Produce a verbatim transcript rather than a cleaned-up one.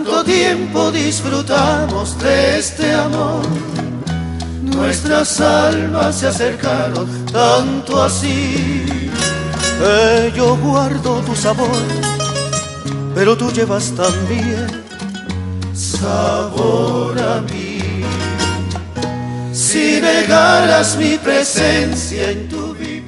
Cuánto tiempo disfrutamos de este amor, nuestras almas se acercaron tanto así que yo guardo tu sabor, pero tú llevas también sabor a mí. Si negaras mi presencia en tu vida,